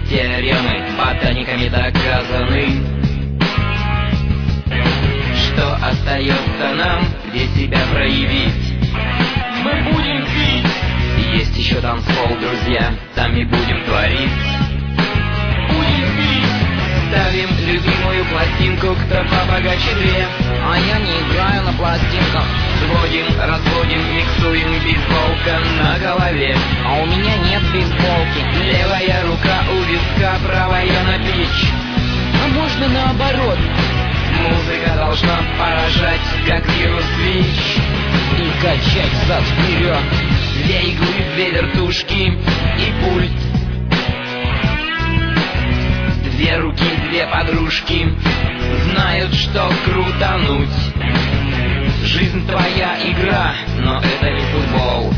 теоремы ботаниками доказаны. Что остается нам, где себя проявить? Мы будем пить. Есть еще танцпол, друзья, там и будем творить. Будем пить. Ставим любимую пластинку, кто побогаче две. А я не играю на пластинках. Сводим, разводим, миксуем, бейсболка на голове. А у меня нет бейсболки. Левая рука у виска, правая на пич. А можно наоборот. Музыка должна поражать, как вирус ВИЧ. И качать зад вперед. Две иглы, две вертушки и пульт. Две руки, две подружки знают, что крутануть. Жизнь твоя игра, но это не футбол.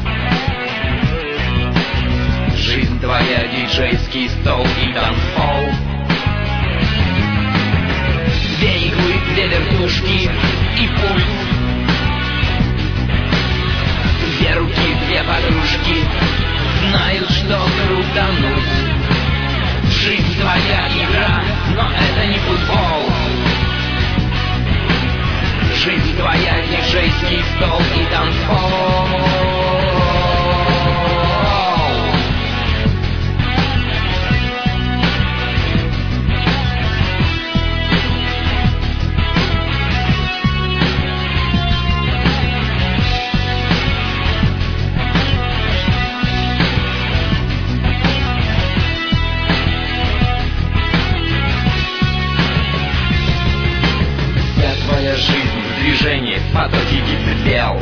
Жизнь твоя диджейский стол и танцпол. Две иглы, две вертушки и пульт. Две руки, две подружки знают, что крутануть. Жизнь твоя игра, но это не футбол. Жизнь твоя диджейский стол и танцпол. Жизнь в движении, в потоке децибел.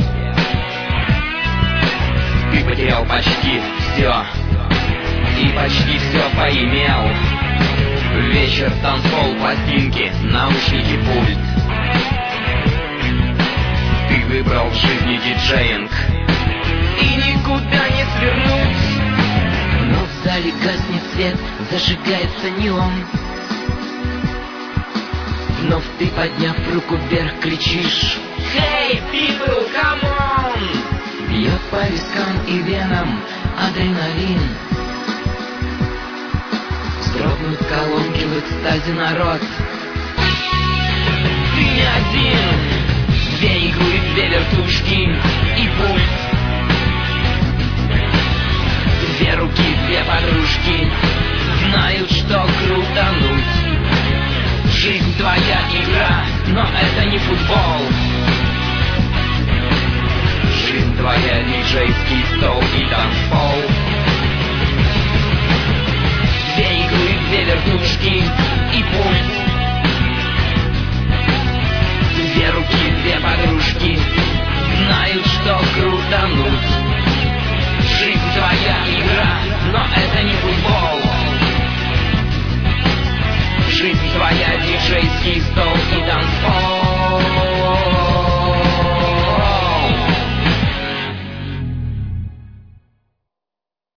Ты потерял почти все и почти все поимел. Вечер, танцпол, пластинки, наушники, пульт. Ты выбрал в жизни диджеинг и никуда не свернуть. Но в зале гаснет свет, зажигается неон. Вновь ты, подняв руку вверх, кричишь: Hey, people, come on! Бьет по вискам и венам адреналин. Вздрогнут колонки в экстазе народ. Ты не один. Две иглы, две вертушки и пульт. Две руки, две подружки знают, что крутануть. Жизнь твоя игра, но это не футбол. Жизнь твоя диджейский стол и танцпол. Две иглы, две вертушки и пульт. Две руки, две подружки знают, что крутануть. Жизнь твоя игра, но это не футбол. Жизнь твоя диджейский стол